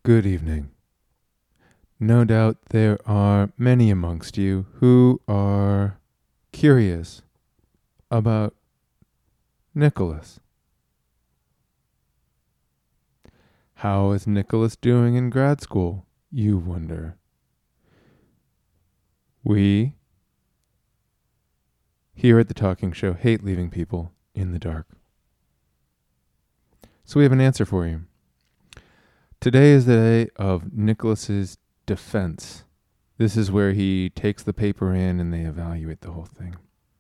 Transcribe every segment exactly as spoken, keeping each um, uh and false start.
Good evening. No doubt there are many amongst you who are curious about Nicholas. How is Nicholas doing in grad school, you wonder? We, here at the Talking Show, hate leaving people in the dark. So we have an answer for you. Today is the day of Nicholas's defense. This is where he takes the paper in and they evaluate the whole thing.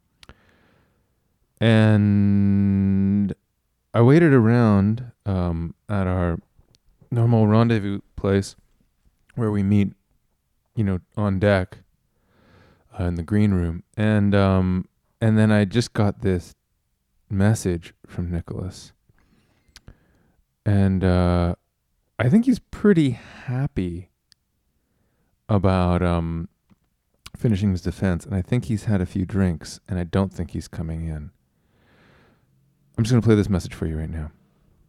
And I waited around um, at our normal rendezvous place where we meet, you know, on deck uh, in the green room. And um, and then I just got this message from Nicholas. And uh, I think he's pretty happy about um, finishing his defense. And I think he's had a few drinks, and I don't think he's coming in. I'm just going to play this message for you right now.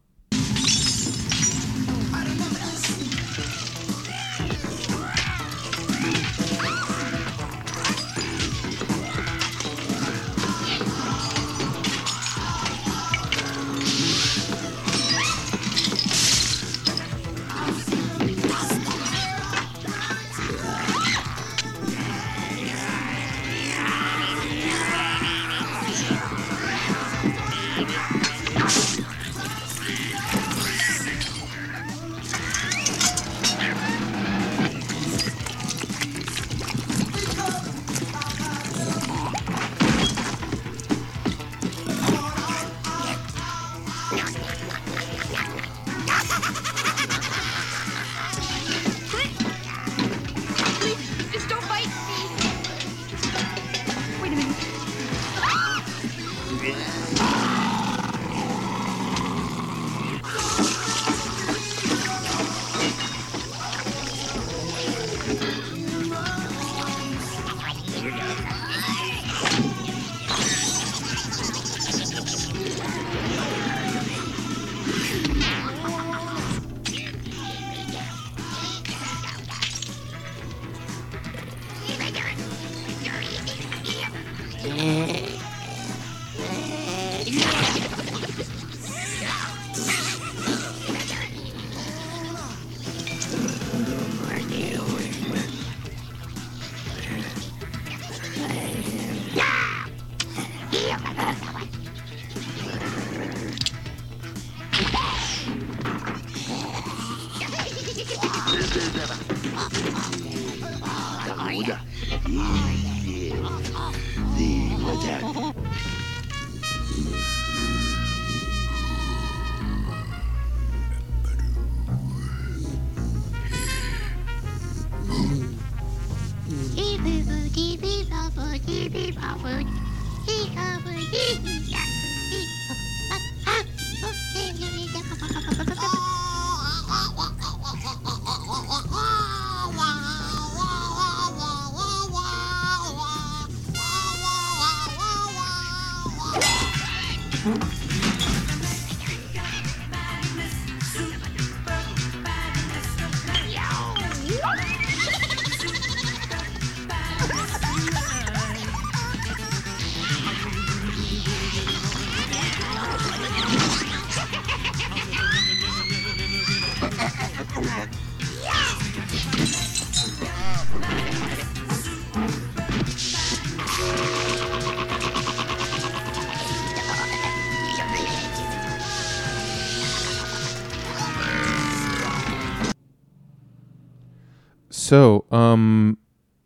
So, um,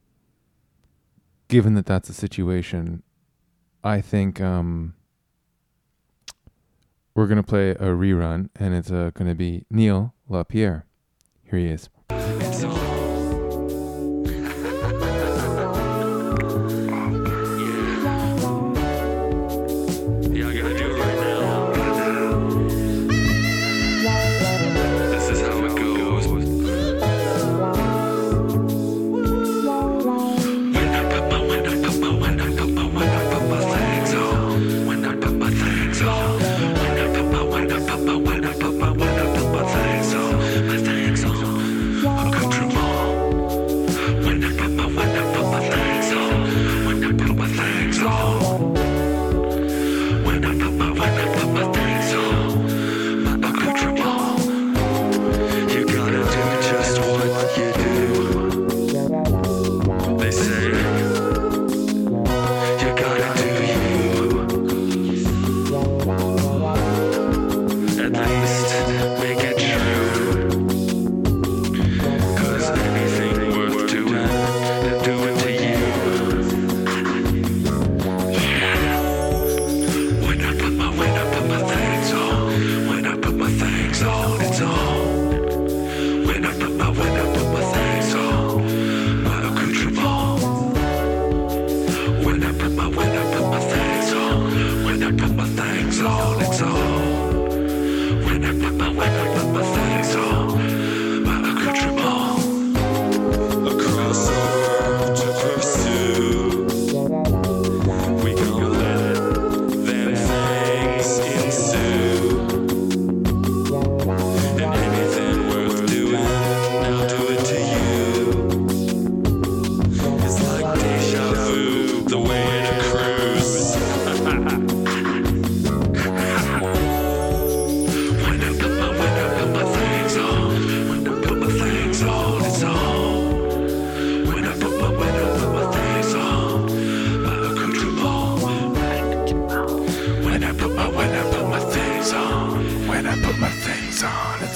given that that's the situation, I think um, we're going to play a rerun, and it's uh, going to be Neil LaPierre. Here he is. It's all my thanks on.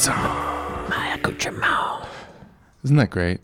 song. My accoutrement. Isn't that great?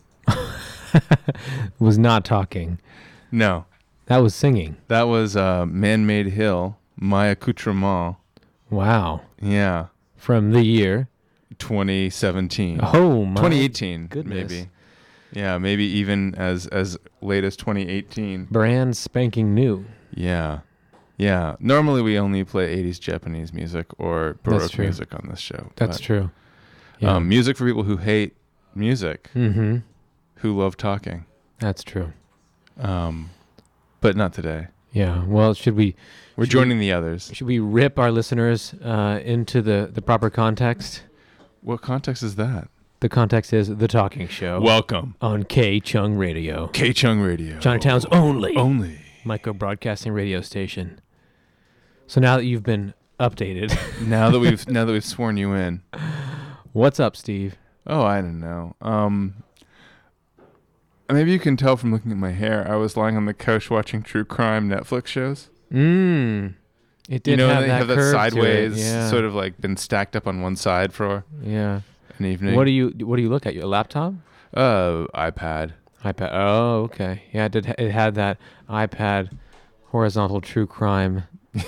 Was not talking. No. That was singing. That was uh, Man-Made Hill, My Accoutrement. Wow. Yeah. From the year? twenty seventeen. Oh, my twenty eighteen, goodness. maybe. Yeah, maybe even as as late as twenty eighteen. Brand spanking new. Yeah. Yeah. Normally we only play eighties Japanese music or Baroque true. music on this show. That's but, true. Yeah. Um, music for people who hate music, mm-hmm. who love talking. That's true. Um, but not today. Yeah. Well, should we... We're should joining we, the others. Should we rip our listeners uh, into the, the proper context? What context is that? The context is The Talking Show. Welcome. On K Chung Radio. K Chung Radio. Chinatown's only. Only. Micro broadcasting radio station. So now that you've been updated. now that we've now that we've sworn you in. What's up, Steve? Oh, I don't know. Um, maybe you can tell from looking at my hair. I was lying on the couch watching true crime Netflix shows. Mmm. It did you know, have they that have that curve to sideways, it. Yeah. sort of like been stacked up on one side for Yeah. an evening. What do you What do you look at? Your laptop? Uh, iPad. iPad. Oh, okay. Yeah, it did. It had that iPad horizontal true crime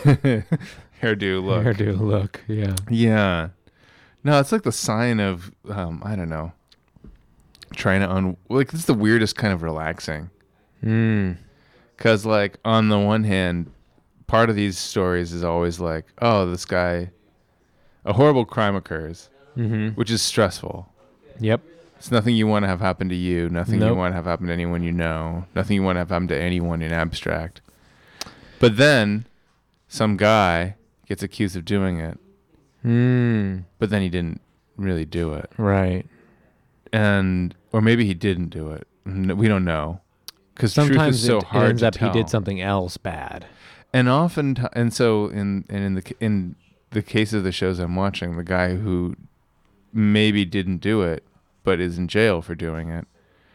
Hairdo look. hairdo look. Yeah. Yeah. No, it's like the sign of um, I don't know. Trying to un like this is the weirdest kind of relaxing. Mm. Cause like on the one hand, part of these stories is always like, oh, this guy, a horrible crime occurs, Mm-hmm. which is stressful. Yep. It's nothing you want to have happen to you. Nothing Nope. you want to have happen to anyone you know. Nothing you want to have happen to anyone in abstract. But then, some guy gets accused of doing it. Mm. But then he didn't really do it. Right. And or maybe he didn't do it. N- We don't know. Because truth Sometimes is so it, it hard ends to up tell. he did something else bad. And often, t- and so in and in the c- in the case of the shows I'm watching, the guy who maybe didn't do it, but is in jail for doing it,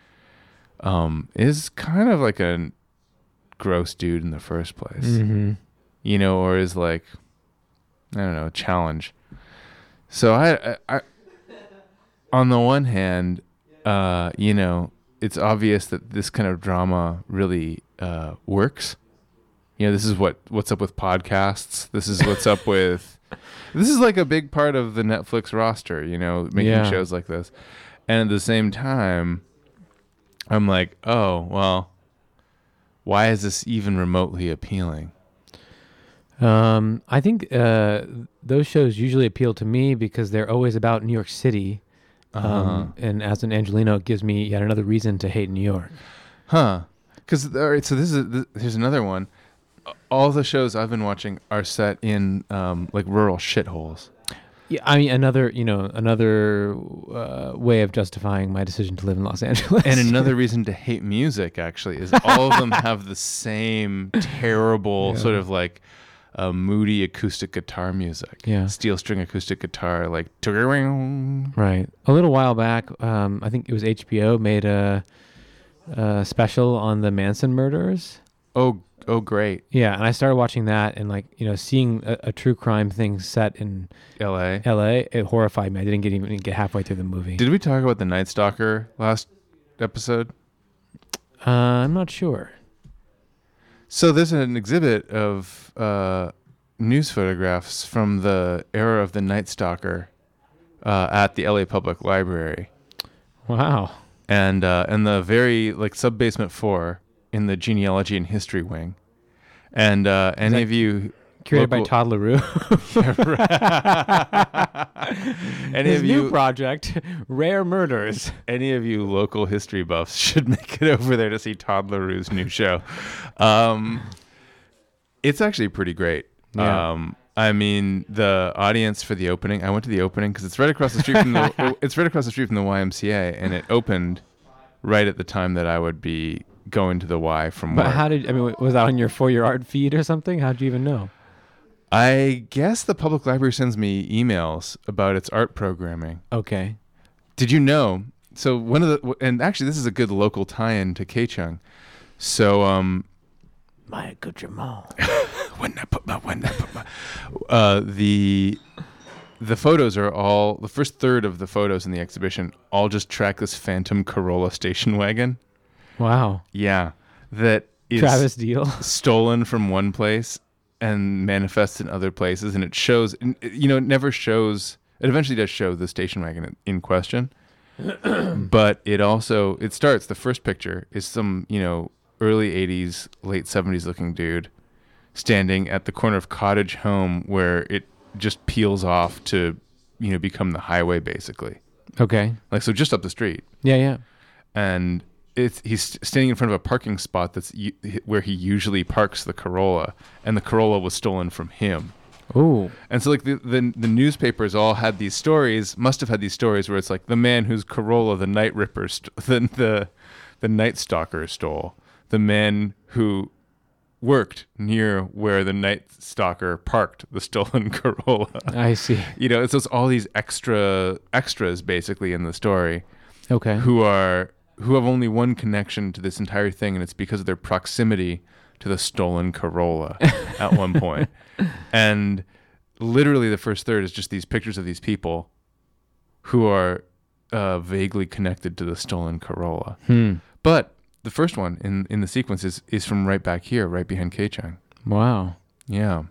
um, is kind of like a gross dude in the first place, Mm-hmm. you know, or is like, I don't know, a challenge. So I, I, I on the one hand, uh, you know, it's obvious that this kind of drama really uh, works. You know, this is what what's up with podcasts. This is what's up with. This is like a big part of the Netflix roster. You know, making Yeah. shows like this, and at the same time, I'm like, oh well, why is this even remotely appealing? Um, I think uh, those shows usually appeal to me because they're always about New York City. Um, Uh-huh. and as an Angelino, it gives me yet another reason to hate New York. Huh? Because all right, so this is this, here's another one. All the shows I've been watching are set in um, like rural shitholes. Yeah, I mean another, you know, another uh, way of justifying my decision to live in Los Angeles. And another reason to hate music actually is all of them have the same terrible Yeah. sort of like uh, moody acoustic guitar music. Yeah. Steel string acoustic guitar, like right. Right. A little while back, um, I think it was H B O made a, a special on the Manson murders. Oh, oh, great. Yeah, and I started watching that, and like you know, seeing a, a true crime thing set in L A. L A, it horrified me. I didn't get even get halfway through the movie. Did we talk about the Night Stalker last episode? uh, I'm not sure. So there's an exhibit of uh, news photographs from the era of the Night Stalker uh, at the L A Public Library, Wow. and uh, and the very like sub basement four in the genealogy and history wing, and uh, any that of you Curated by local- Todd LaRue. any His of new you project, Rare Murders. any of you local history buffs should make it over there to see Todd LaRue's new show. Um, it's actually pretty great. Yeah. Um, I mean, the audience for the opening. I went to the opening because it's right across the street from the. It's right across the street from the Y M C A, and it opened right at the time that I would be going to the Y from But work. how did I mean? Was that on your For Your Art feed or something? How'd you even know? I guess the public library sends me emails about its art programming. Okay. Did you know? So one of the and actually this is a good local tie-in to K-Chung. So um, My accoutrement. when I put my when I put my uh the the photos are all the first third of the photos in the exhibition all just track this phantom Corolla station wagon. Wow. Yeah, that is Travis Deal. stolen from one place and manifests in other places, and it shows. You know, it never shows. It eventually does show the station wagon in question, but it also it starts. The first picture is some you know early eighties, late seventies looking dude standing at the corner of Cottage Home, where it just peels off to you know become the highway basically. Okay. Like so, just up the street. Yeah, yeah. And it's he's standing in front of a parking spot that's u- where he usually parks the Corolla, and the Corolla was stolen from him. Ooh. And so like the, the the newspapers all had these stories, must have had these stories where it's like the man whose Corolla the night ripper st- the the the night stalker stole, the man who worked near where the night stalker parked the stolen Corolla. I see. You know, it's just all these extra extras basically in the story Okay. who are who have only one connection to this entire thing, and it's because of their proximity to the stolen Corolla at one point. And literally the first third is just these pictures of these people who are uh, vaguely connected to the stolen Corolla. Hmm. But the first one in, in the sequence is, is from right back here, right behind K-Chang. Wow. Yeah.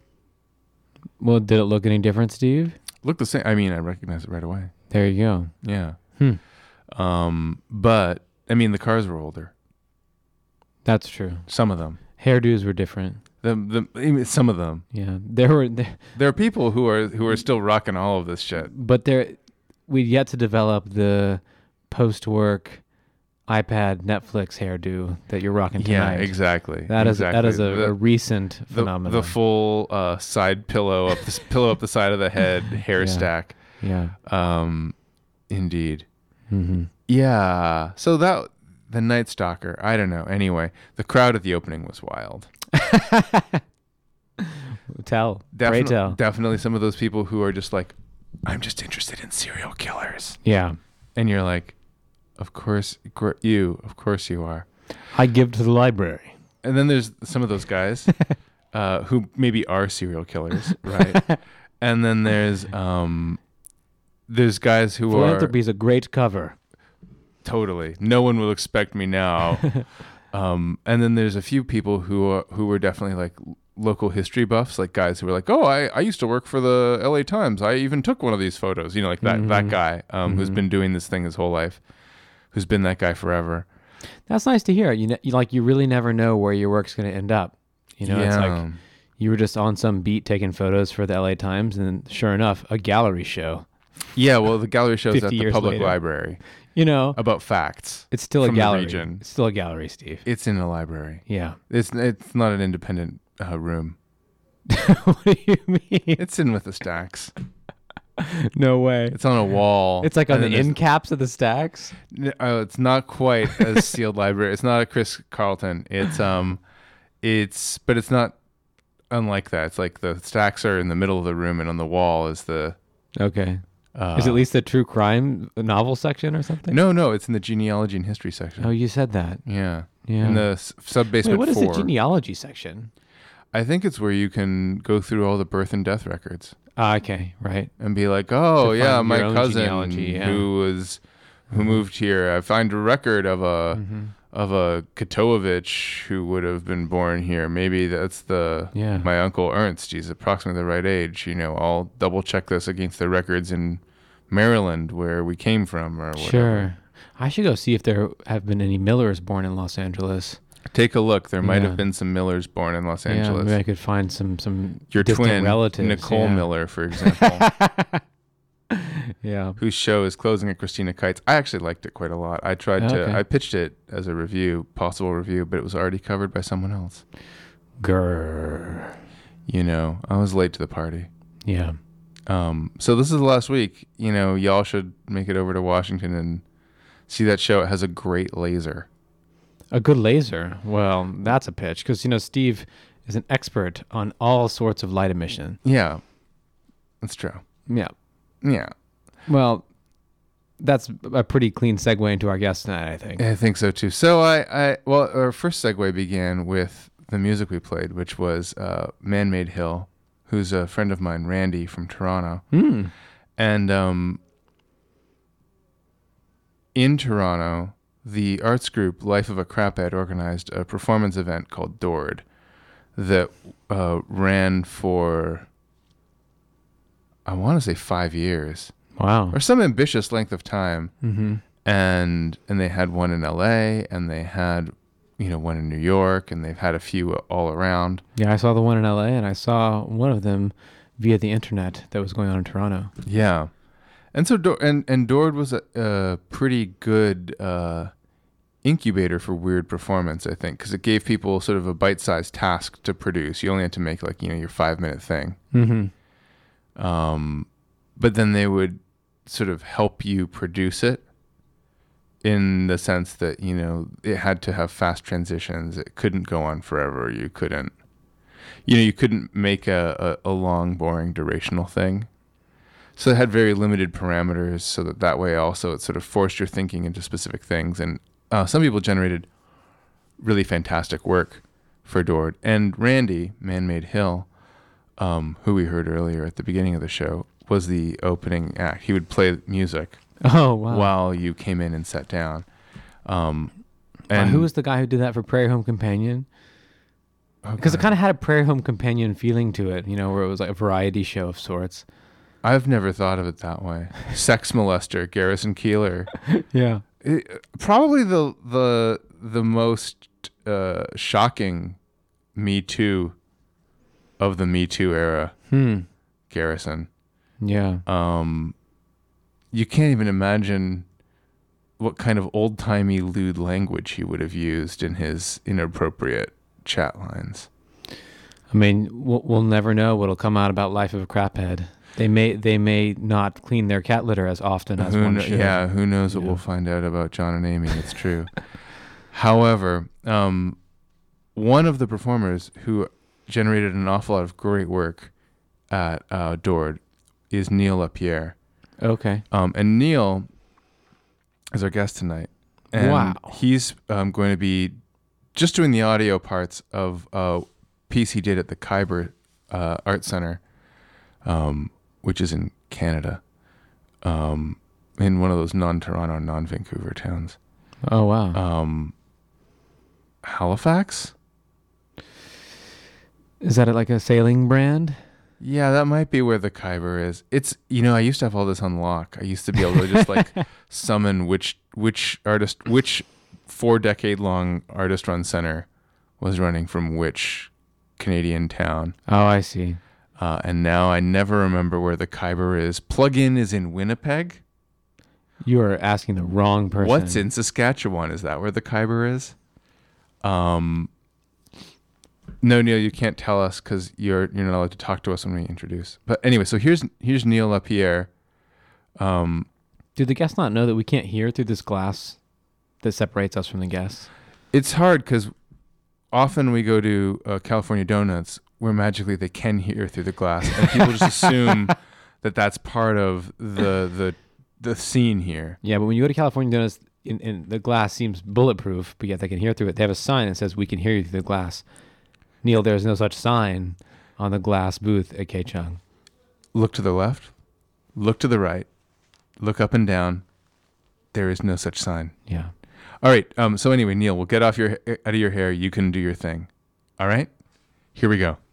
Well, did it look any different, Steve? Look the same. I mean, I recognize it right away. There you go. Yeah. Hmm. Um, but, I mean, the cars were older. That's true. Some of them. Hairdos were different. The, the, I mean, some of them. Yeah. There were, there, There are people who are who are still rocking all of this shit. but there, we'd yet to develop the post-work iPad, Netflix hairdo that you're rocking tonight. Yeah, exactly. That is exactly. that is a, the, a recent the, phenomenon. the full uh, side pillow up the pillow up the side of the head, hair Yeah. stack. Yeah. Um, indeed. Mm-hmm. Yeah. So that the Night Stalker. I don't know. Anyway, the crowd at the opening was wild. Tell. Defin- Pray tell. Definitely some of those people who are just like, I'm just interested in serial killers, Yeah. and you're like, of course gr- you, of course you are. I give to the library. And then there's some of those guys uh, who maybe are serial killers, right? And then there's um, there's guys who Philanthropy are is a great cover. totally. No one will expect me now. um, and then there's a few people who are, who were definitely like local history buffs, like guys who were like, oh, I, I used to work for the L A Times. I even took one of these photos. You know, like that Mhm. that guy um, who's Mhm. been doing this thing his whole life, who's been that guy forever. That's nice to hear. You, ne- you like you really never know where your work's going to end up. You know, it's like you were just on some beat taking photos for the L A Times, and sure enough, a gallery show. yeah. Well, the gallery shows at fifty the years public later. library You know, about facts. it's still a from the gallery. region. It's still a gallery, Steve. It's in a library. Yeah. It's it's not an independent uh, room. What do you mean? It's in with the stacks. No way. It's on a wall. It's like on And the then end caps of the stacks. there's- Uh, it's not quite a sealed library. It's not a Chris Carlton. It's um, it's but it's not unlike that. It's like the stacks are in the middle of the room, and on the wall is the. Okay. Uh, Is it at least the true crime novel section or something? No, no. It's in the genealogy and history section. Oh, you said that. Yeah. Yeah. In the s- sub Wait, basement what is four. the genealogy section? I think it's where you can go through all the birth and death records Ah, okay, right. and be like, oh To yeah, find my your own cousin genealogy, yeah. who was who moved here. I find a record of a Mm-hmm. of a Katovich who would have been born here. Maybe that's the Yeah. my uncle Ernst. He's approximately the right age. You know, I'll double check this against the records in Maryland where we came from or whatever. Sure. I should go see if there have been any Millers born in Los Angeles. Take a look. There might Yeah. have been some Millers born in Los Yeah, Angeles. maybe I could find some some Your distant twin, relatives. Nicole yeah. Miller, for example, Yeah. whose show is closing at Christina Kites. I actually liked it quite a lot. I tried Okay. to, I pitched it as a review, possible review, but it was already covered by someone else. Grrr. You know, I was late to the party. Yeah. Um, so this is the last week. You know, y'all should make it over to Washington and see that show. It has a great laser. A good laser. Well, that's a pitch because you know Steve is an expert on all sorts of light emission. Yeah, that's true. Yeah. Yeah, Well, that's a pretty clean segue into our guest tonight, I think. I think so too. So I, I, well, our first segue began with the music we played, which was uh, Man-Made Hill, who's a friend of mine, Randy from Toronto. Mm. And um, in Toronto, the arts group Life of a Craphead organized a performance event called Dord that uh, ran for, I want to say five years. Wow. Or some ambitious length of time. Mm-hmm. And and they had one in L A, and they had, you know, one in New York, and they've had a few all around. Yeah, I saw the one in L A, and I saw one of them via the internet that was going on in Toronto. Yeah. And so, and, and Dord was a, a pretty good uh, incubator for weird performance, I think, because it gave people sort of a bite-sized task to produce. You only had to make, like, you know, your five-minute thing. Mm-hmm. Um, but then they would sort of help you produce it in the sense that, you know, it had to have fast transitions. It couldn't go on forever. You couldn't, you know, you couldn't make a, a, a long, boring, durational thing. So it had very limited parameters, so that that way also it sort of forced your thinking into specific things. And uh, some people generated really fantastic work for Dord. And Randy, Man-Made Hill, um, who we heard earlier at the beginning of the show, was the opening act. He would play music oh, wow. while you came in and sat down. Um, and uh, who was the guy who did that for Prairie Home Companion? Because it kind of had a Prairie Home Companion feeling to it, you know, where it was like a variety show of sorts. I've never thought of it that way. Sex molester, Garrison Keillor. Yeah. It, probably the the the most uh, shocking Me Too of the Me Too era. Hmm. Garrison. Yeah. Um, you can't even imagine what kind of old-timey lewd language he would have used in his inappropriate chat lines. I mean, we'll, we'll never know what'll come out about Life of a Craphead. They may they may not clean their cat litter as often as who one kn- should. Yeah, who knows what yeah. we'll find out about John and Amy. It's true. However, um, one of the performers who generated an awful lot of great work at uh, Dord is Neil LaPierre. Okay. Um, and Neil is our guest tonight. And wow. He's um, going to be just doing the audio parts of a piece he did at the Khyber uh, Art Center, um, which is in Canada, um, in one of those non-Toronto, non-Vancouver towns. Oh, wow. Um, Halifax? Is that like a sailing brand? Yeah, that might be where the Khyber is. It's, you know, I used to have all this on lock. I used to be able to just like summon which which artist, which four decade long artist run center was running from which Canadian town. Oh, I see. Uh, and now I never remember where the Khyber is. Plug-in is in Winnipeg. You are asking the wrong person. What's in Saskatchewan? Is that where the Khyber is? Um, no, Neil, you can't tell us because you're you're not allowed to talk to us when we introduce. But anyway, so here's here's Neil LaPierre. Um, Do the guests not know that we can't hear through this glass that separates us from the guests? It's hard because often we go to uh, California Donuts where magically they can hear through the glass, and people just assume that that's part of the the the scene here. Yeah, but when you go to California Donuts, in, in the glass seems bulletproof, but yet they can hear through it. They have a sign that says, "We can hear you through the glass." Neil, there's no such sign on the glass booth at K-Chung. Look to the left, look to the right, look up and down. There is no such sign. Yeah. All right. Um. So anyway, Neil, we'll get off your out of your hair. You can do your thing. All right. Here we go.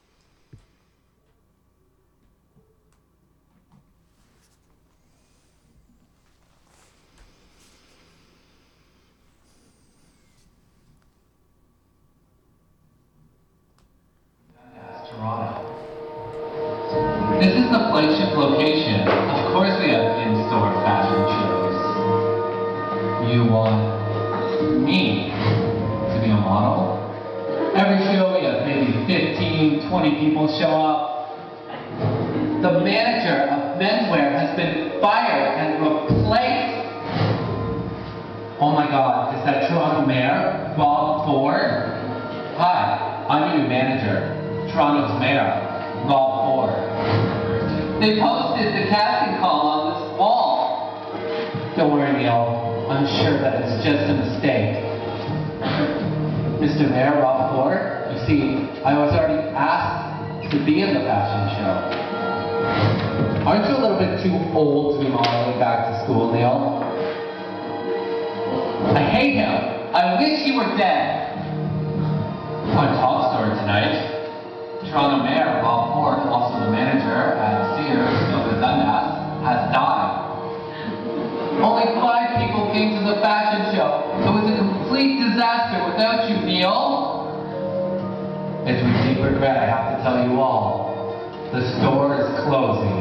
Toronto. This is the flagship location. Of course we have in-store fashion shows. You want me to be a model? Every show we have maybe fifteen, twenty people show up. The manager of menswear has been fired and replaced. Oh my God, is that Toronto Mayor, Bob Ford? Hi, I'm your new manager. Toronto's mayor, Rob Ford. They posted the casting call on this wall. Don't worry, Neil. I'm sure that it's just a mistake. Mister Mayor, Rob Ford, you see, I was already asked to be in the fashion show. Aren't you a little bit too old to be modeling back to school, Neil? I hate him. I wish he were dead. On top story tonight, Toronto Mayor Rob Ford, also the manager at Sears, Yoga Dundas, has died. Only five people came to the fashion show. It was a complete disaster without you, Neil. It's with deep regret I have to tell you all. The store is closing.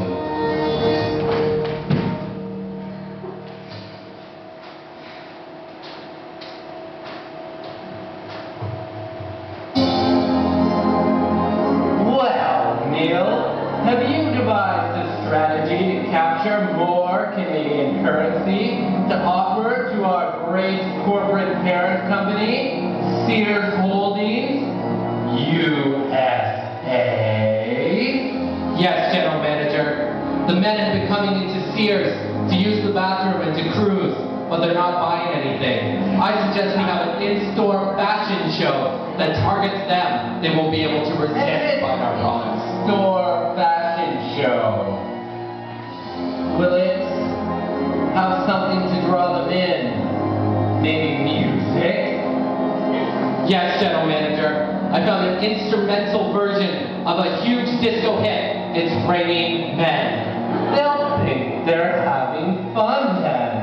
Have you devised a strategy to capture more Canadian currency to offer to our great corporate parent company, Sears Holdings, U S A? Yes, General Manager. The men have been coming into Sears to use the bathroom and to cruise, but they're not buying anything. I suggest we have an in-store fashion show that targets them. They won't be able to resist buying our products. Store fashion show. Will it have something to draw them in? Maybe music? Yes, General Manager. I found an instrumental version of a huge disco hit. It's Raining Men. They'll think they're having fun then.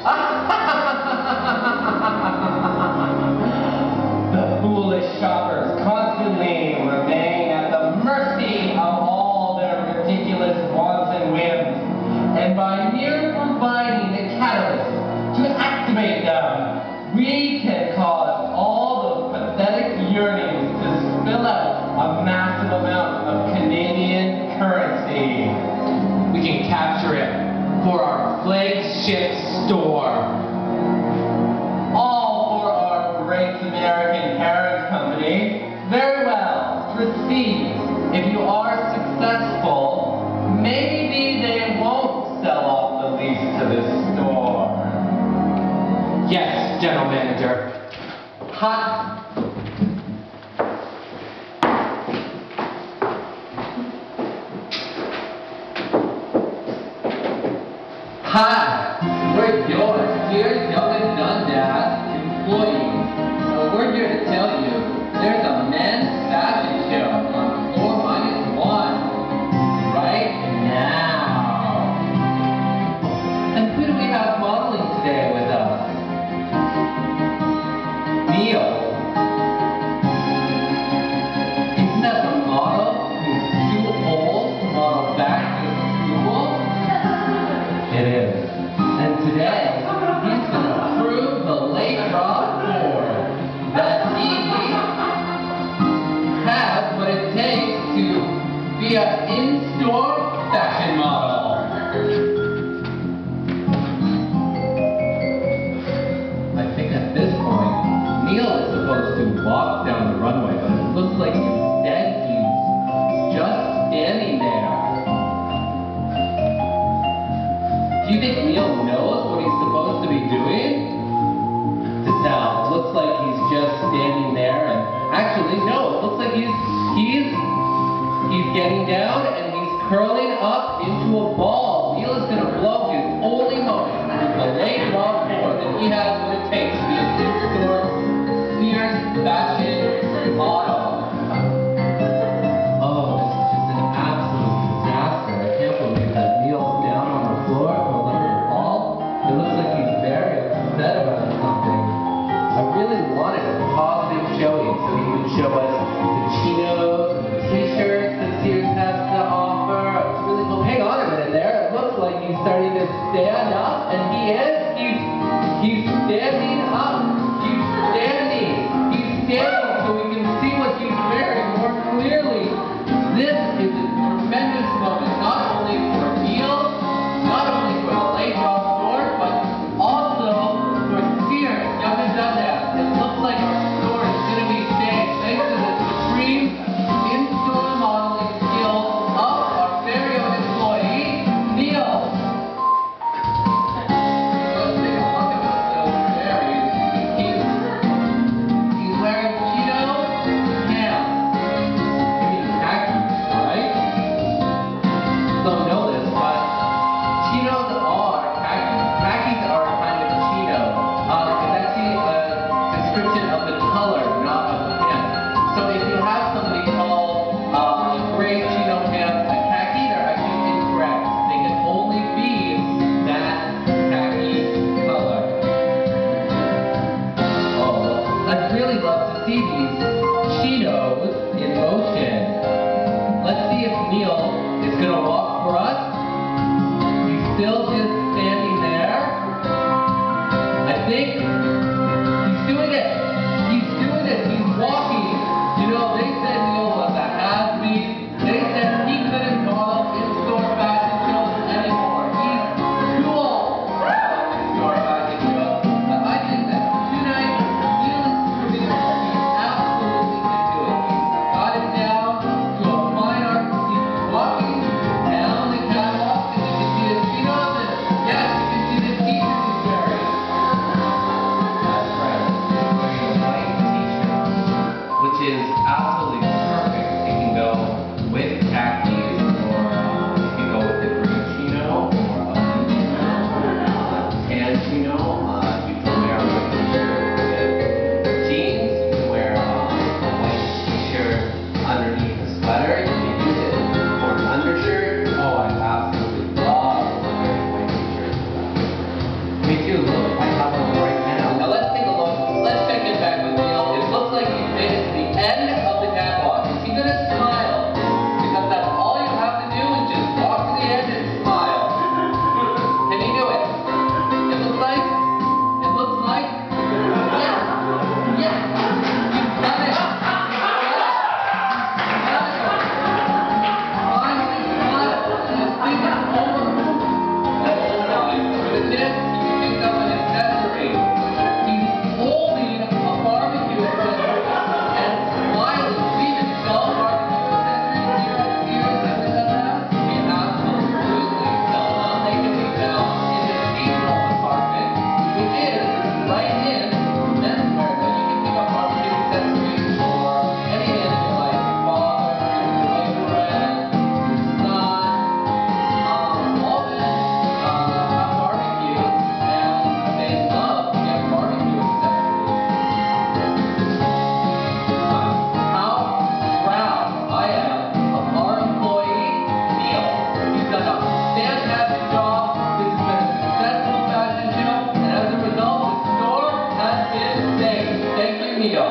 The foolish shoppers constantly remain at the mercy of all their ridiculous wants and whims, and by mere providing a catalyst to activate them, we can cause all those pathetic yearnings to spill out a massive amount of Canadian currency. We can capture it for our flagship store. All for our great American parent company. Very well. Proceed. If you are successful, maybe they won't sell off the lease to this store. Yes, General Manager. Hot. Hi, we're your Sears Yoga Dundas employees. So we're here to tell you there's a men's fashion show on floor minus one right now. And who do we have modeling today with us? Neil. Isn't that the model who's too old to model back to school? It is. And today, he's going to prove the late Rob Ford that he has what it takes to be an in-store fashion model. I think at this point, Neil is supposed to walk down the runway, but it looks like instead he's just standing there. Do you think Neil knows what he's supposed to be doing? To tell, it looks like he's just standing there, and actually, no, it looks like he's he's he's getting down and he's curling up into a ball. Neil is going to blow his only moment with the late Rob Ford that he has what it takes to be a in-store Sears fashion model. Oh, this is just an absolute disaster. I can't believe that Neil's down on the floor. It looks like he's very upset about something. I really wanted a positive showing so he could show us the chinos and the t-shirts that Sears has to offer. I was really, oh, hang on a minute there. It looks like he's starting to stand up, and he is. He's, he's standing up. He's standing. He's standing so we can see what he's wearing more clearly. This is a tremendous moment, not only for Neil, not only for the late Rob Ford, but also for Sears Yoga Dundas. It looks like our store is going to be saved thanks to the supreme in-store modeling skills of our very own employee, Neil. Let's take a look at this over there. He's, he's, he's wearing think he's doing it. He's doing it. He's walking. You know, they said Neil was a has-been. They said he couldn't model in-store fashion shows anymore. He's too old for in-store fashion shows. But I think that tonight, Neil is proving that he absolutely can do it. He's got it down to a fine art. He's walking down the catwalk, and you can see his feet on it. Yes, you can see the t-shirt he's wearing. That's right. He's wearing a white t-shirt, which is absolutely perfect. It can go with khakis, or uh, it can go with the green chino, or a blue chino, uh, tan chino. Uh, you can wear a white t-shirt with jeans. You can wear uh, a white t-shirt underneath a sweater. You can use it for an undershirt. Oh, I absolutely love wearing white t-shirts. Me too. Look, I have one right now. Now let's take a look. Let's check in back with Neil. It looks like he's made it to the end of the catwalk. Is he gonna smile? Because that's all you have to do is just walk to the end and smile. Can he do it? It looks like. It looks like. Yes. Yes. You've done it. Finally smile. This thing is over. Hold on. With this, he picked up an accessory. He's holding a barbecue accessory and smiling. We even sell barbecue accessories here at Sears and Atlanta. We absolutely sell them. They can be found in the seasonal department, which is right in menswear. So you can pick up barbecue accessories for any man in your life. Your father, your boyfriend, your son. Um, all men uh, have barbecue, and they love to get barbecue accessories. How proud I am of our employee, Neil. He's done a fantastic job. This has been a successful fashion show, and as a result, the store has been saved. Thank you, Neil.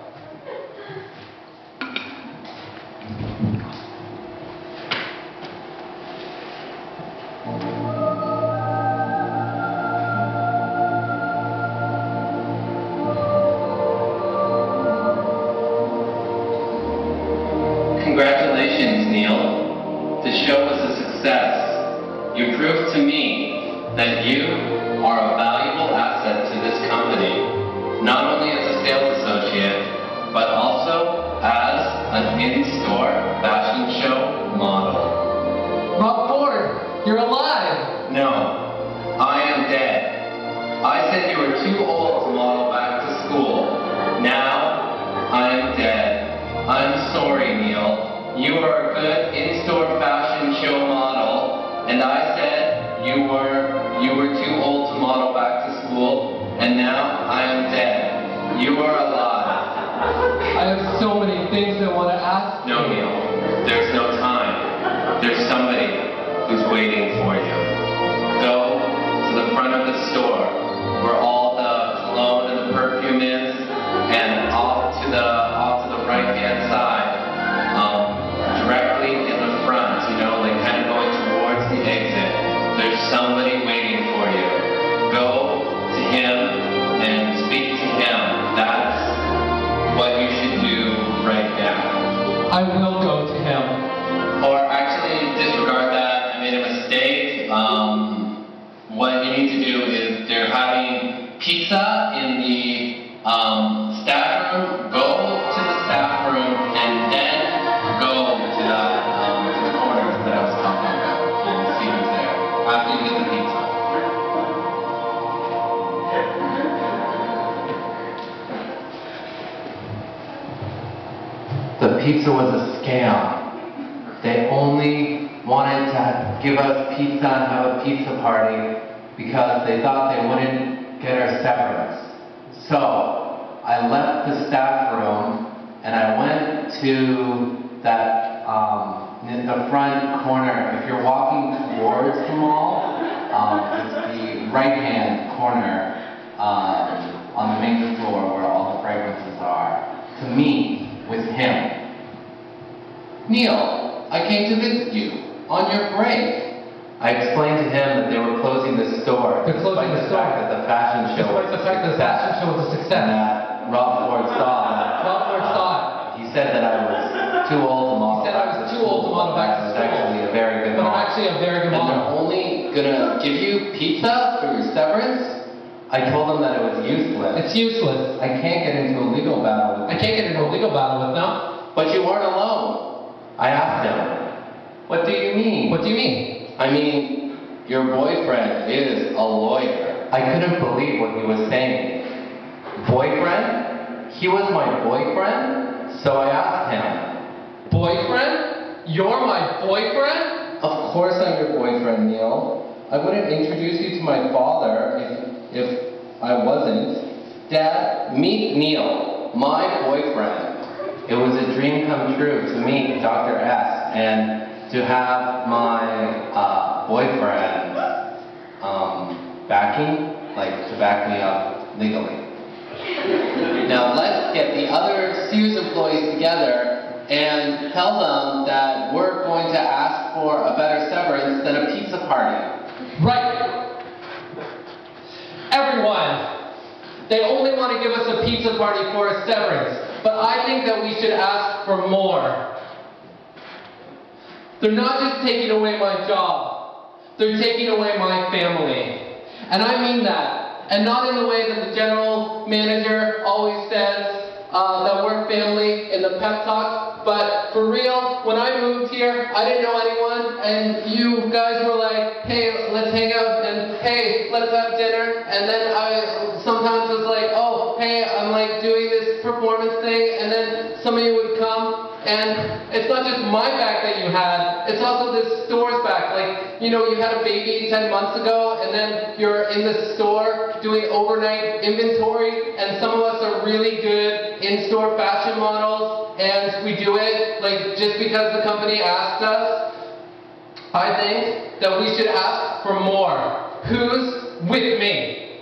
Congratulations, Neil. The show was a success. You proved to me that you are a valuable asset to this company, not only as a sales associate, but also as an in-store fashion show model. Rob Ford, you're alive! No, I am dead. I said you were too old to model back to school. Now, I am dead. I'm sorry, Neil. You are a good in-store fashion show model, and I said you were you were too old to model back to school, and now I am dead. You are alive. I have so many things I want to ask. No, Neil. There's no time. There's somebody who's waiting for you. Go to the front of the store, where all the cologne and the perfume is, and off to the off to the right-hand side, um, directly in the front, you know, like kind of going towards the exit. There's somebody waiting for you. Go to him and speak to him. That's what you should do right now. I will go to him. Or actually, disregard that. I made a mistake. Um, what you need to do is they're having pizza in the um, staff room. Go to the staff room and then go to the, um, to the corners that I was talking about and see who's there after you get the pizza. The pizza was a scam. They only wanted to give us pizza and have a pizza party because they thought they wouldn't get our severance. So I left the staff room and I went to that um, in the front corner. If you're walking towards the mall, um, it's the right-hand corner um, on the main floor where all the fragrances are. To meet with him. Neil, I came to visit you on your break. I explained to him that they were closing the store. They're closing the store. That the fashion show was a that show was a success. And that Rob Ford saw that. Rob Ford uh, saw it. He said that I was too old to model. He said I was too old to model back to I was school. actually a very good But I'm model. actually a very good And they're model. only gonna give you pizza for your severance. I told them that it was useless. It's useless. I can't get into a legal battle with I can't get into a legal battle with them. But you weren't alone. I asked him, what do you mean? What do you mean? I mean, your boyfriend is a lawyer. I couldn't believe what he was saying. Boyfriend? He was my boyfriend? So I asked him. Boyfriend? You're my boyfriend? Of course I'm your boyfriend, Neil. I wouldn't introduce you to my father if, if I wasn't. Dad, meet Neil, my boyfriend. It was a dream come true to meet Doctor S and to have my uh, boyfriend um, backing, like to back me up legally. Now let's get the other Sears employees together and tell them that we're going to ask for a better severance than a pizza party. Right. Everyone. They only want to give us a pizza party for a severance. But I think that we should ask for more. They're not just taking away my job. They're taking away my family. And I mean that. And not in the way that the general manager always says, uh, that we're family in the pep talks. But for real, when I moved here, I didn't know anyone. And you guys were like, hey, let's hang out. And hey, let's have dinner. And then I sometimes was like, oh, hey, I'm like doing this performance thing. And then somebody would come. And it's not just my back that you had, it's also this store's back. Like, you know, you had a baby ten months ago, and then you're in the store doing overnight inventory, and some of us are really good in-store fashion models, and we do it, like, just because the company asked us. I think that we should ask for more. Who's with me?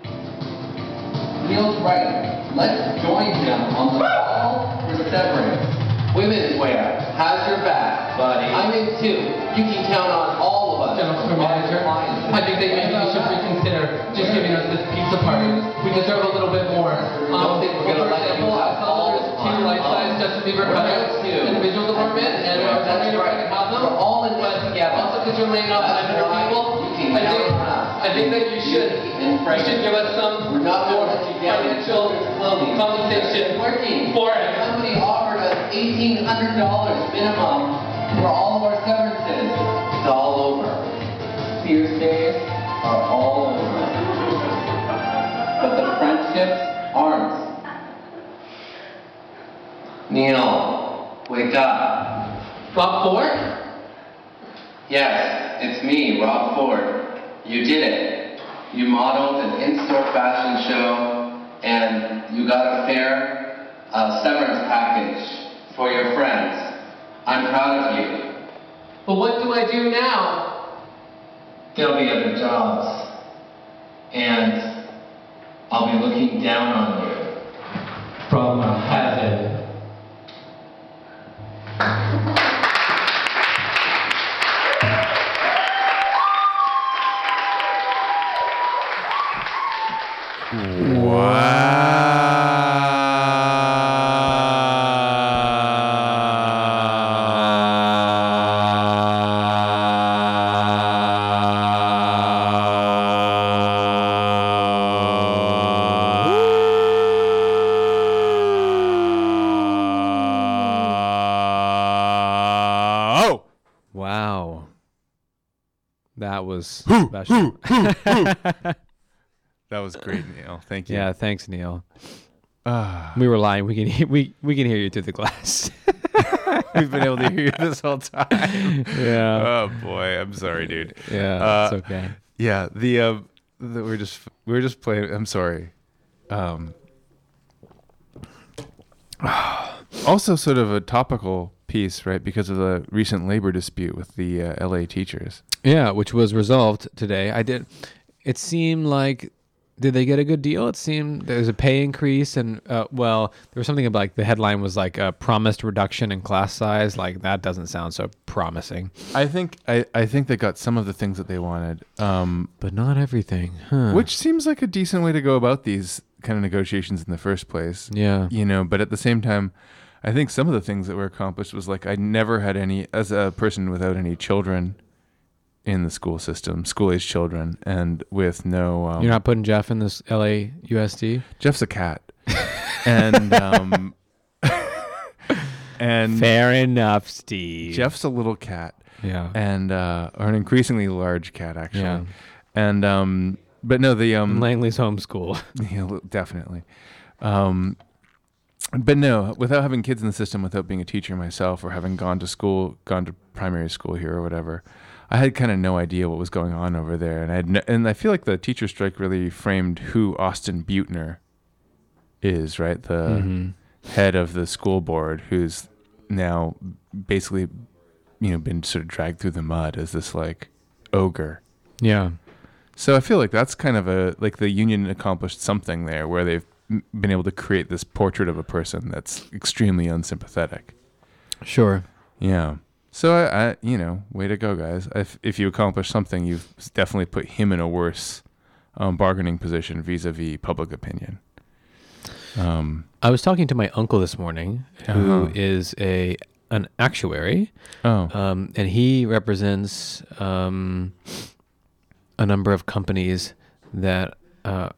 Neil's right. Let's join him on the call for severance. Women's wear has your back, buddy. I'm in too. You can count on all of us. General store manager, I think that maybe you should reconsider just giving us this pizza party. We deserve a little bit more. Um, think we're gonna for let you example, I have saw all there's the two fun. life-size Justin Bieber We're cutouts not two. in the visual department, and I was That's wondering if I right. could have them. We're all in this But together. also, because you're laying off That's nine hundred right. people, You can I think count on us. I think that you should And you Frank, should give us some we're not more gonna let you down. financial Clothing. compensation Working. for The it. company offered us eighteen hundred dollars minimum for all of our severances. It's all over. Sears days are all over. But the friendships aren't. Neil, wake up. Rob Ford? Yes, it's me, Rob Ford. You did it. You modeled an in-store fashion show, and you got a fair uh, severance package for your friends. I'm proud of you. But what do I do now? There'll be other jobs, and I'll be looking down on you From heaven. Oh, Wow. That was special. that was great, Neil. Thank you. Yeah, thanks, Neil. Ah, We were lying. We can he- we we can hear you through the glass. we've been able to hear you this whole time. Yeah. Oh boy, I'm sorry, dude. Yeah, Uh, it's okay. Yeah, the uh, the, we're just we're just playing. I'm sorry. Um. Also, sort of a topical piece, right? Because of the recent labor dispute with the uh, L A teachers. Yeah, which was resolved today. I did. It seemed like, did they get a good deal? It seemed there's a pay increase, and uh, well, there was something about, like, the headline was like a promised reduction in class size. Like, that doesn't sound so promising. I think I, I think they got some of the things that they wanted, um, But not everything, huh? which seems like a decent way to go about these kind of negotiations in the first place. Yeah. You know, but at the same time, I think some of the things that were accomplished was like I never had any, as a person without any children in the school system, school-age children, and with no... Um, You're not putting Jeff in this L A U S D? Jeff's a cat. and... Um, and Fair enough, Steve. Jeff's a little cat. Yeah. And, uh, or an increasingly large cat, actually. Yeah. And, um, but no, the... Um, Langley's homeschool. Yeah, definitely. Um, but no, without having kids in the system, without being a teacher myself or having gone to school, gone to primary school here or whatever, I had kind of no idea what was going on over there. And I had no, and I feel like the teacher strike really framed who Austin Butner is, right? The Mm-hmm. head of the school board, who's now basically, you know, been sort of dragged through the mud as this like ogre. Yeah. So I feel like that's kind of a, like the union accomplished something there where they've m- been able to create this portrait of a person that's extremely unsympathetic. Sure. Yeah. So I, I you know, way to go, guys. If, if you accomplish something, you've definitely put him in a worse um, bargaining position vis-a-vis public opinion. Um, I was talking to my uncle this morning, who Uh-huh. is a an actuary, oh, um, and he represents um, a number of companies that uh,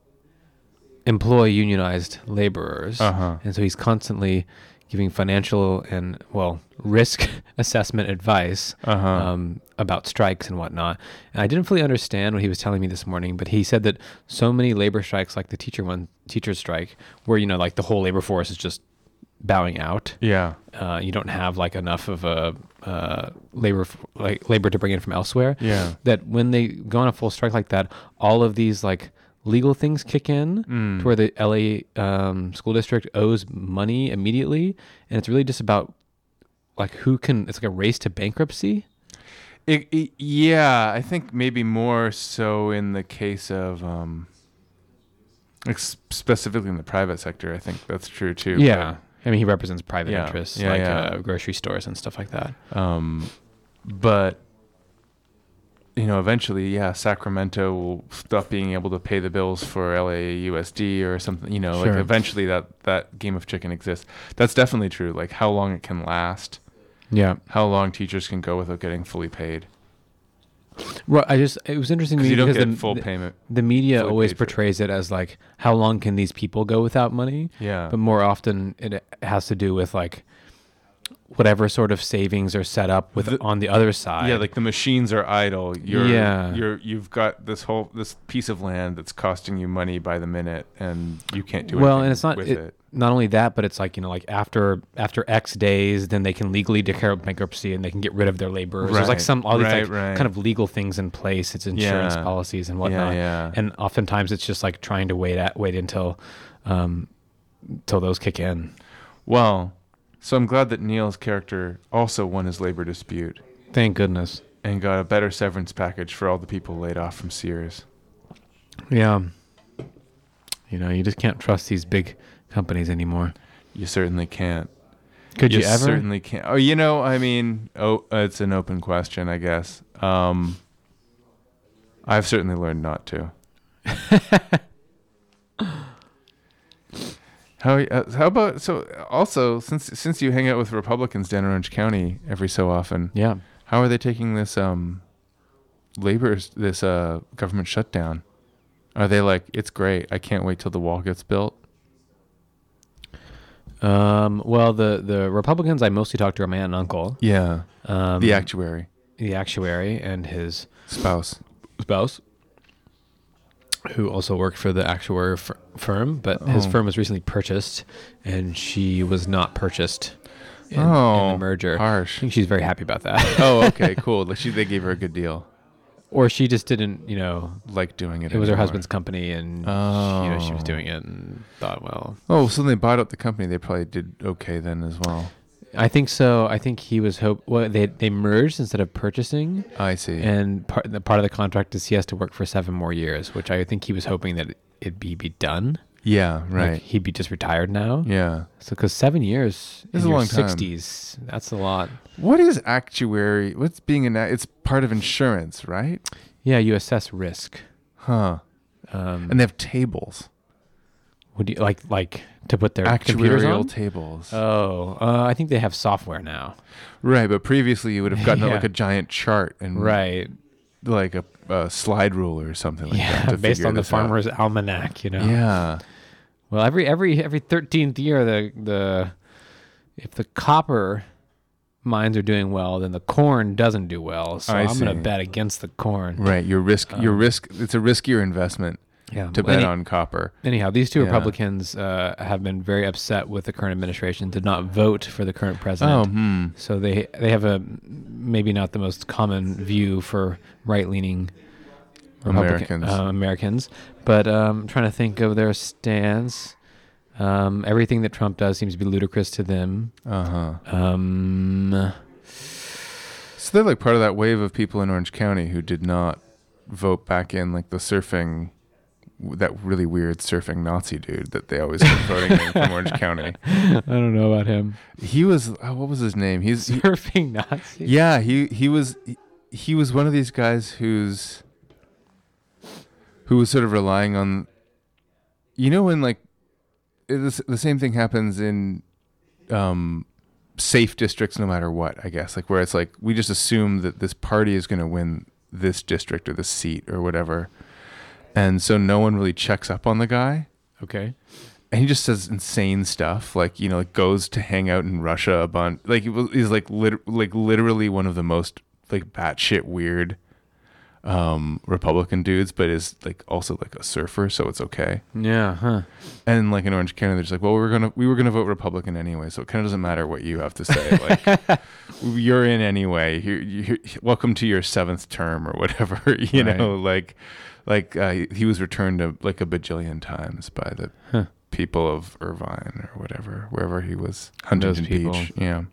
employ unionized laborers, Uh-huh. and so he's constantly giving financial and well risk assessment advice Uh-huh. um, about strikes and whatnot. And I didn't fully understand what he was telling me this morning, but he said that so many labor strikes, like the teacher one, teacher strike, where you know like the whole labor force is just bowing out. yeah. Uh, you don't have like enough of a uh, labor f- like labor to bring in from elsewhere. Yeah. That when they go on a full strike like that, all of these like legal things kick in Mm. to where the L A um, school district owes money immediately, and it's really just about like who can. It's like a race to bankruptcy. It, it, yeah, I think maybe more so in the case of, um, like s- specifically in the private sector. I think that's true too. Yeah, I mean he represents private Yeah. interests Yeah, like yeah. Uh, grocery stores and stuff like that. But, um, but you know, eventually, yeah, Sacramento will stop being able to pay the bills for L A U S D or something. You know, like Sure. eventually that that game of chicken exists. That's definitely true. Like how long it can last, Yeah, how long teachers can go without getting fully paid. well, I just it was interesting to Because me you don't because get the, full the, payment. the media fully always paid for it. portrays it as like how long can these people go without money, Yeah. but more often it has to do with like whatever sort of savings are set up with The- on the other side. Yeah, like the machines are idle. You're, Yeah. you're, you've got this whole this piece of land that's costing you money by the minute, and you can't do well, anything and it's not with it, it. not only that, but it's like you know, like after after X days, then they can legally declare bankruptcy and they can get rid of their laborers. There's like Right, some all these right, like right. kind of legal things in place. It's insurance Yeah. policies and whatnot. yeah. And oftentimes it's just like trying to wait at wait until um until those kick in. Well, so I'm glad that Neil's character also won his labor dispute Thank goodness. and got a better severance package for all the people laid off from Sears. Yeah. You know, you just can't trust these big companies anymore. You certainly can't. Could you, ever? certainly can't. Oh, you know, I mean, oh, it's an open question, I guess. Um, I've certainly learned not to. How uh, how about so also since since you hang out with Republicans down in Orange County every so often, Yeah. how are they taking this um labor this uh government shutdown? Are they like, it's great, I can't wait till the wall gets built? Um, well, the, the Republicans I mostly talk to are my aunt and uncle. Yeah, Um, the actuary the actuary and his spouse. spouse, who also worked for the actuary f- firm, but his Oh. firm was recently purchased, and she was not purchased in, in Oh, the merger. I harsh. think she's very happy about that. Oh, okay, cool. Like she, they gave her a good deal. Or she just didn't, you know, Like doing it. it was her anymore. husband's company, and she, you know, she was Oh. doing it and thought, well, Oh, so they bought out the company. They probably did okay then as well. I think so. I think he was hope. Well, they they merged instead of purchasing, I see. and part the part of the contract is he has to work for seven more years, which I think he was hoping that it'd be be done. yeah, Like, right. he'd be just retired now. Yeah. So, because seven years This is in a your long time. sixties, that's a lot. What is actuary? What's being an? It's part of insurance, right? Yeah, you assess risk. Huh. Um, And they have tables. Would you like like to put their computers on? Actuarial tables. Oh, uh, I think they have software now. Right, but previously you would have gotten Yeah. like a giant chart and Right. like a, a slide ruler or something like Yeah, that. To based figure on the this out. Farmer's Almanac, you know. Yeah. Well, every every every thirteenth year, the the if the copper mines are doing well, then the corn doesn't do well. So I I'm going to see. bet against the corn. Right. Your risk. your Um, risk. It's a riskier investment Yeah. to bet Any- on copper. Anyhow, these two Yeah. Republicans uh, have been very upset with the current administration. Did not vote for the current Oh. president. Hmm. So they they have a maybe not the most common view for right leaning Americans. uh, Americans, but um, I'm trying to think of their stance. Um, everything that Trump does seems to be ludicrous to them. Uh huh. Um, So they're like part of that wave of people in Orange County who did not vote back in, like the surfing, that really weird surfing Nazi dude that they always kept voting in from Orange County. I don't know about him. He was. Oh, what was his name? He's. He, Surfing Nazi. yeah. He he was. He, he was one of these guys who's. Who was sort of relying on. You know when like, it's, the same thing happens in, um, safe districts no matter what, I guess, like where it's like we just assume that this party is going to win this district or this seat or whatever, and so no one really checks up on the guy, Okay. and he just says insane stuff, like, you know, like goes to hang out in Russia a bunch, like he was- he's like lit- like literally one of the most like batshit weird um Republican dudes, but is like also like a surfer, so it's okay. Yeah. Huh. And like in Orange County, they're just like, well, we're gonna we were gonna vote Republican anyway, so it kind of doesn't matter what you have to say. Like, you're in anyway. You're, you're, welcome to your seventh term or whatever. You Right. know, like, like uh, he was returned a, like a bajillion times by the Huh. people of Irvine or whatever, wherever he was, Huntington Those people. Beach. Yeah.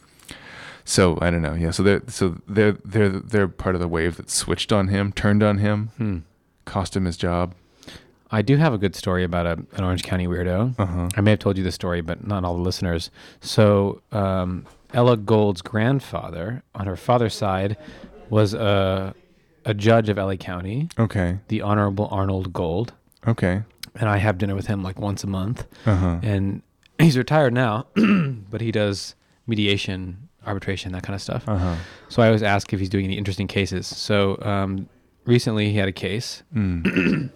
So I don't know. Yeah. So they're so they're they're they're part of the wave that switched on him, turned on him, Hmm. cost him his job. I do have a good story about a, an Orange County weirdo. Uh huh. I may have told you the story, but not all the listeners. So um, Ella Gold's grandfather, on her father's side, was a a judge of L A County, Okay. the Honorable Arnold Gold, Okay. and I have dinner with him like once a month. Uh huh. And he's retired now, but he does mediation, arbitration, that kind of stuff. Uh huh. So I always ask if he's doing any interesting cases. So um, recently he had a case. Mm.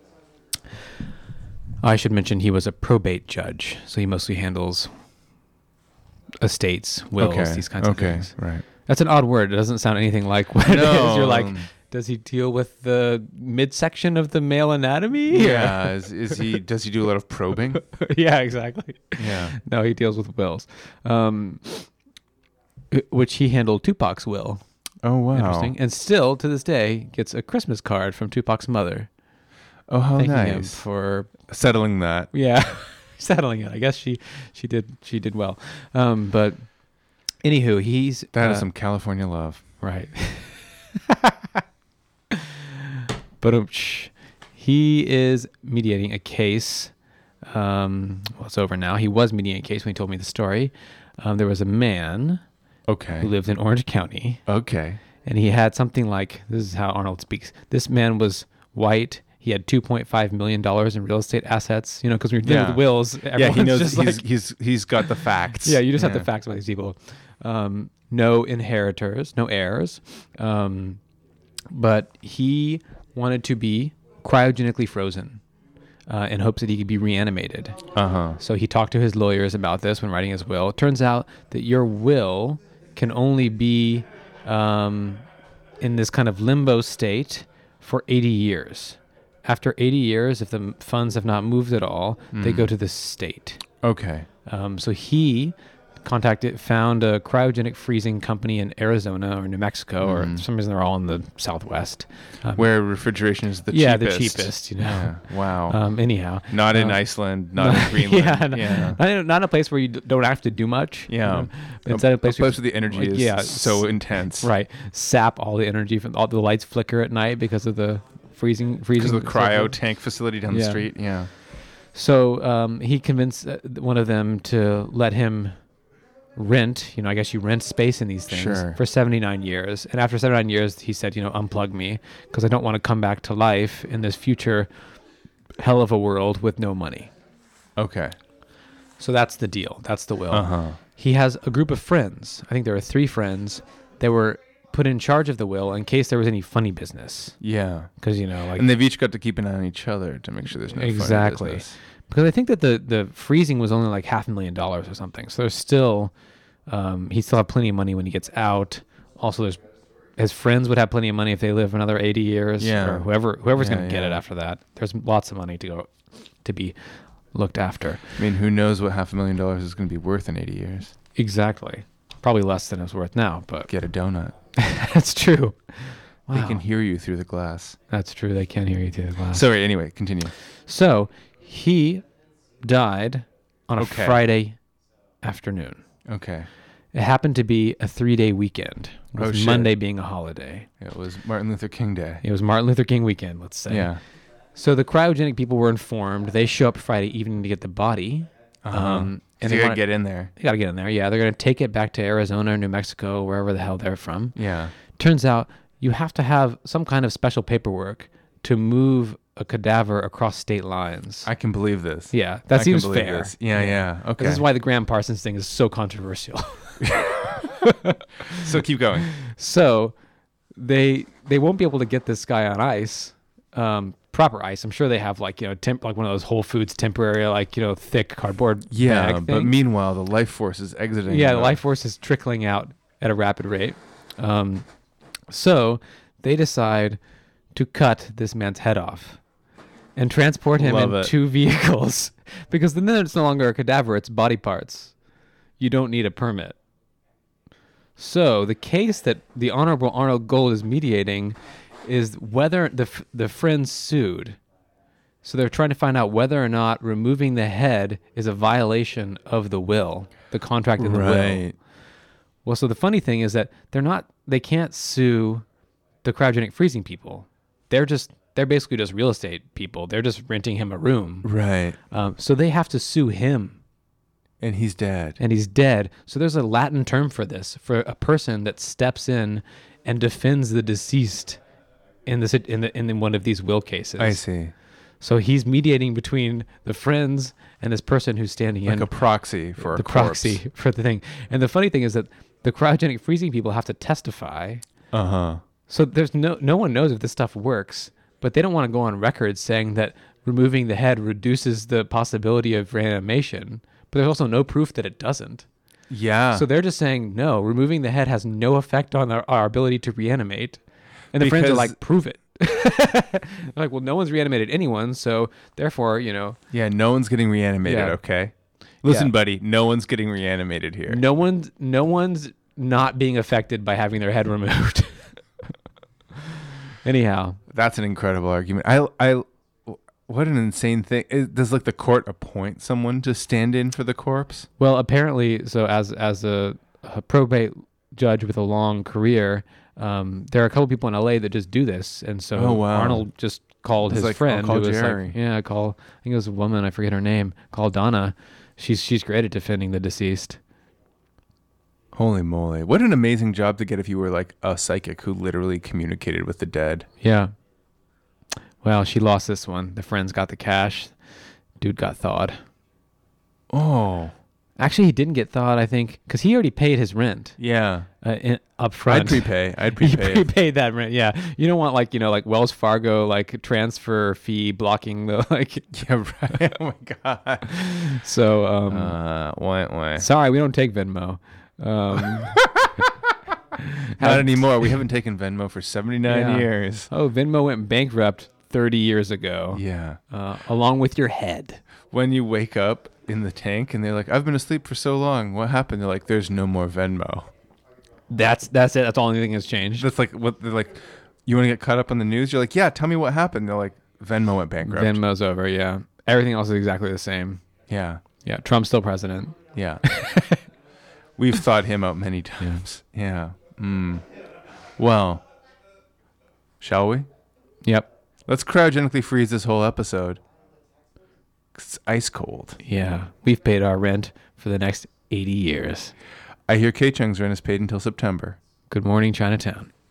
I should mention he was a probate judge, so he mostly handles estates, wills, Okay. these kinds of okay. things. Right. That's an odd word. It doesn't sound anything like what it is. You're like, um, does he deal with the midsection of the male anatomy? yeah. Is, is he? Does he do a lot of probing? yeah, exactly. Yeah. No, he deals with wills, um, which he handled Tupac's will. Oh wow. Interesting. And still, to this day, gets a Christmas card from Tupac's mother. Oh, how thanking him nice. for Settling that. yeah settling it. I guess she she did she did well. Um, but anywho, he's That uh, is some California love. right. But um, shh, he is mediating a case. Um, well, it's over now. He was mediating a case when he told me the story. Um, there was a man Okay. who lived in Orange County, Okay. and he had something like, this is how Arnold speaks. This man was white. He had two point five million dollars in real estate assets. You know, because when you're dealing Yeah. with wills, Yeah, everyone's he knows. just He's, like, he's he's got the facts. yeah, you just have Yeah. the facts about these people. Um, no inheritors, no heirs. Um, but he wanted to be cryogenically frozen uh, in hopes that he could be reanimated. Uh huh. So he talked to his lawyers about this when writing his will. It turns out that your will can only be um, in this kind of limbo state for eighty years. After eighty years, if the m- funds have not moved at all, they go to the state. Okay. Um, so he contacted, found a cryogenic freezing company in Arizona or New Mexico, or for some reason they're all in the Southwest. Um, Where refrigeration is the yeah, cheapest. the cheapest, you know. Yeah. Wow. Um, anyhow, not in um, Iceland. Not in Greenland. yeah, no- Yeah. Not, in, not in a place where you d- don't have to do much. you Yeah. know, but instead of a place, where where the energy like, is yeah, so s- intense. right, sap all the energy from all the lights flicker at night because of the freezing, freezing. Because of the cryo cycle. tank facility down Yeah. the street. Yeah. So um, he convinced uh, one of them to let him rent, you know, I guess you rent space in these things Sure. for seventy-nine years. And after seventy-nine years, he said, you know, unplug me because I don't want to come back to life in this future hell of a world with no money. Okay. So that's the deal. That's the will. Uh-huh. He has a group of friends. I think there are three friends that were put in charge of the will in case there was any funny business. Yeah. Because, you know, like... And they've each got to keep an eye on each other to make sure there's no funny Exactly. business. Because I think that the, the freezing was only like half a million dollars or something. So there's still... Um, he still have plenty of money when he gets out. Also, there's... His friends would have plenty of money if they live another eighty years. Yeah. Or whoever, whoever's Yeah, going to get yeah. it after that. There's lots of money to go... to be looked after. I mean, who knows what half a million dollars is going to be worth in eighty years? Exactly. Probably less than it's worth now, but... Get a donut. That's true. They Wow. can hear you through the glass. That's true. They can hear you through the glass. Sorry, anyway, continue. So he died on a Okay. Friday afternoon. Okay. It happened to be a three-day weekend, with Oh, shit. Monday being a holiday. It was Martin Luther King Day. It was Martin Luther King weekend, let's say. Yeah. So the cryogenic people were informed. They show up Friday evening to get the body. Uh-huh. Um, and they you got to wanna- get in there. They got to get in there. Yeah, they're going to take it back to Arizona, New Mexico, wherever the hell they're from. Yeah. Turns out you have to have some kind of special paperwork to move a cadaver across state lines. I can believe this. Yeah, that I seems can believe fair. this. Yeah, yeah. Okay. This is why the Graham Parsons thing is so controversial. So keep going. So they they won't be able to get this guy on ice, um, proper ice. I'm sure they have like you know temp like one of those Whole Foods temporary like you know thick cardboard Yeah, bag but things. meanwhile, the life force is exiting. Yeah, the the- life force is trickling out at a rapid rate. Um, so they decide to cut this man's head off and transport him Love in it. two vehicles because then it's no longer a cadaver, it's body parts. You don't need a permit. So the case that the Honorable Arnold Gold is mediating is whether the f- the friends sued. So they're trying to find out whether or not removing the head is a violation of the will, the contract in the will. Right. Well, so the funny thing is that they're not, they can't sue the cryogenic freezing people. They're just, they're basically just real estate people. They're just renting him a room. Right. Um, so they have to sue him, And he's dead. and he's dead. So there's a Latin term for this, for a person that steps in and defends the deceased in this in the in one of these will cases. I see. So he's mediating between the friends and this person who's standing Like in a proxy for the a corpse. proxy for the thing. And the funny thing is that the cryogenic freezing people have to testify. Uh huh. So there's no no one knows if this stuff works, but they don't want to go on record saying that removing the head reduces the possibility of reanimation. But there's also no proof that it doesn't. Yeah. So they're just saying no, removing the head has no effect on our, our ability to reanimate. And the friends are Because- like, prove it. They're like, well, no one's reanimated anyone, so therefore, you know, yeah. No one's getting reanimated. Yeah. Okay. Listen, Yeah. buddy. No one's getting reanimated here. no one's no one's not being affected by having their head removed. Anyhow, That's an incredible argument. I. I. What an insane thing. Is, does like the court appoint someone to stand in for the corpse? well, apparently, so as as a, a probate judge with a long career, um, there are a couple people in L A that just do this, and so Oh, wow. Arnold just called He's his like, I'll friend, call who was Jerry. like, yeah, call. I think it was a woman. I forget her name. Called Donna. She's she's great at defending the deceased. Holy moly. What an amazing job to get if you were like a psychic who literally communicated with the dead. Yeah. Well, she lost this one. The friends got the cash. Dude got thawed. Oh. Actually, he didn't get thawed, I think, because he already paid his rent Yeah. uh, in, up front. I'd prepay. I'd He prepay. it. prepaid that rent. Yeah, you don't want like you know like Wells Fargo like transfer fee blocking the like. Yeah, right. Oh my god. So um, Uh, wah, wah. sorry, we don't take Venmo. Um, Not anymore. We haven't taken Venmo for seventy-nine Yeah. years. oh, Venmo went bankrupt thirty years ago. Yeah. Uh, along with your head. When you wake up in the tank and they're like, I've been asleep for so long. What happened? They're like, there's no more Venmo. That's that's it. That's the only thing that's changed. That's like what they're like. You want to get caught up on the news? You're like, yeah, tell me what happened. They're like, Venmo went bankrupt. Venmo's over. Yeah, everything else is exactly the same. Yeah. Yeah, Trump's still president. Yeah. We've thought him out many times. Yeah. Mm. Well, shall we? Yep. Let's cryogenically freeze this whole episode. 'Cause it's ice cold. Yeah, we've paid our rent for the next eighty years. I hear K Chung's rent is paid until September. Good morning, Chinatown.